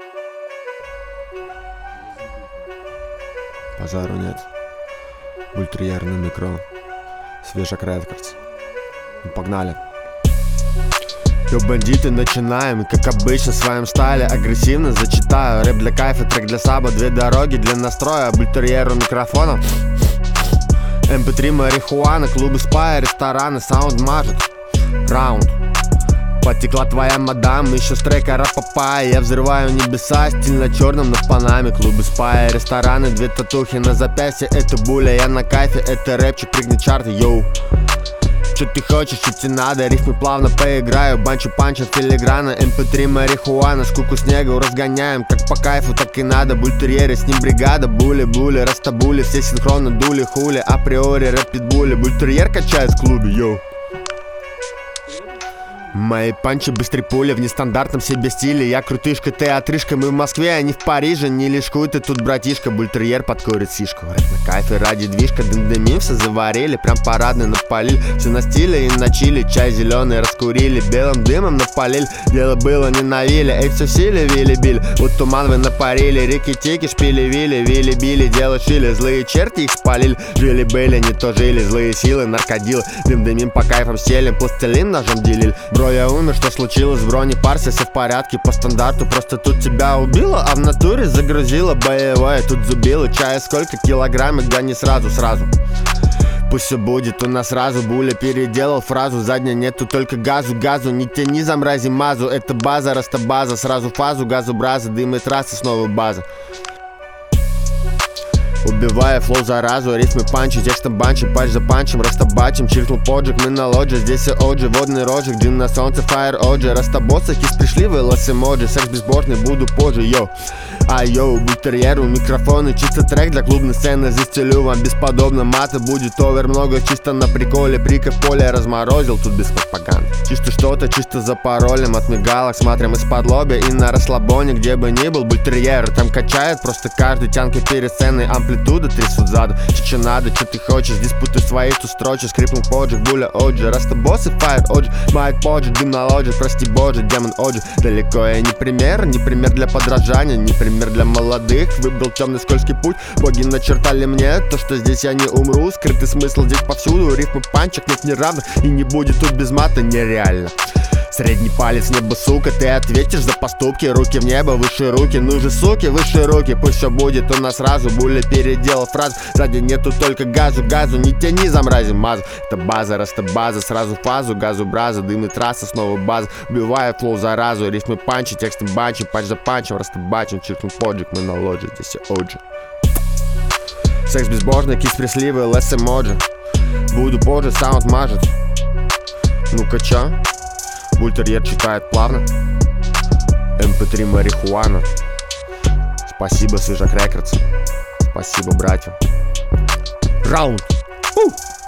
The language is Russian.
Базару нет. Бультерьер на микро. Свежак Рекордс. Ну, погнали. Йо, бандиты, начинаем. И как обычно в своем стайле агрессивно зачитаю. Рэп для кайфа, трек для саба, две дороги для настроя. Бультерьер у микрофона. MP3, марихуана, клубы спа, рестораны, саунд мажет. Раунд. Потекла твоя мадам, еще с трека Рапапа. Я взрываю небеса, стильно черным, но в панаме. Клубы спа, рестораны, две татухи на запястье. Это буля, я на кайфе, это рэпчик, прыгни чарты, йоу. Что ты хочешь, что тебе надо, рифмы плавно поиграю. Банчу панча филиграна, MP3, марихуана. Скуку снегу разгоняем, как по кайфу, так и надо. Бультерьеры, с ним бригада, були-були, растабули. Все синхронно дули, хули, априори рэп питбули. Бультерьер качает в клубе, йоу. Мои панчи быстрей пули в нестандартном себе стиле. Я крутышка, ты отрыжка, мы в Москве, а не в Париже. Не лишкуй ты тут, братишка, бультерьер подкурит сишку. Рэп на кайфе ради движка, дым-дымим, все заварили. Прям парадный напалили, все на стиле и на чили. Чай зеленый раскурили, белым дымом напалили. Дело было не на вилле, эй, все в силе, вили-били. Вот туман вы напарили, реки-теки, шпили-вили. Вили-били, дело шили, злые черти их спалили. Жили-были, не то жили, злые силы, наркодилы. Дым-дымим по кайфам селим, пластилин ножом делили. Бро, я умер, что случилось, бро, не парься, все в порядке по стандарту. Просто тут тебя убило, а в натуре загрузило боевое. Тут зубило, чая сколько килограммов, да не сразу. Пусть все будет у нас сразу, буля переделал фразу. Задня нету, только газу, не тяни за мрази мазу. Это база, растобаза, сразу фазу, газу, браза, дым и трассы, снова база. Убивая флоу заразу, рифмы панчи, текстом банчем, панч за панчем, растобачим, чиркнул поджиг, мы на лодже, здесь и оджи, водный рожик, дым на солнце, фаер оджи, растобосы, кис пришли, вылаз эмоджи, секс безбожный, буду позже, йоу. Йоу, бультерьер у микрофона, чисто трек для клубной сцены, застелю вам бесподобно, мата будет овер, много чисто на приколе, прика в поле разморозил, тут без пропаганды. Чисто что-то, чисто за паролем, от мигалок смотрим из-под лобя и на расслабоне, где бы ни был бультерьер, там качает просто каждый тянкой перед сценой, амплитуда трясут заду, че надо, что ты хочешь, диспуты свои, тут строчишь, скрипнул поджиг, буля оджи, растобосы, фаер оджи, майк поджиг, дым на лодже, прости боже, демон оджи, далеко я не пример для подражания, не пример для молодых, выбрал темный скользкий путь, боги начертали мне то, что здесь я не умру, скрытый смысл здесь повсюду, рифмы панчик нет неравных, и не будет тут без мата нереально. Средний палец небо, сука, ты ответишь за поступки. Руки в небо, выше руки, ну же, суки, выше руки. Пусть все будет у нас сразу, буля переделал фразу. Сзади нету только газу, не тяни за мрази мазу. Это база, растобаза, сразу фазу, газу, браза, дым и трасса, снова база. Убивая флоу заразу, рифмы панчи, текстом банчем, панч за панчем, растобачим, чиркнул поджиг, мы на лоджи, здесь и оджи. Секс безбожный, кис пресливый, лес эмоджи. Буду позже, саунд мажет. Ну-ка, чё? Бультерьер читает плавно. MP3, марихуана. Спасибо, Свежак Рекордс. Спасибо, братья. Раунд.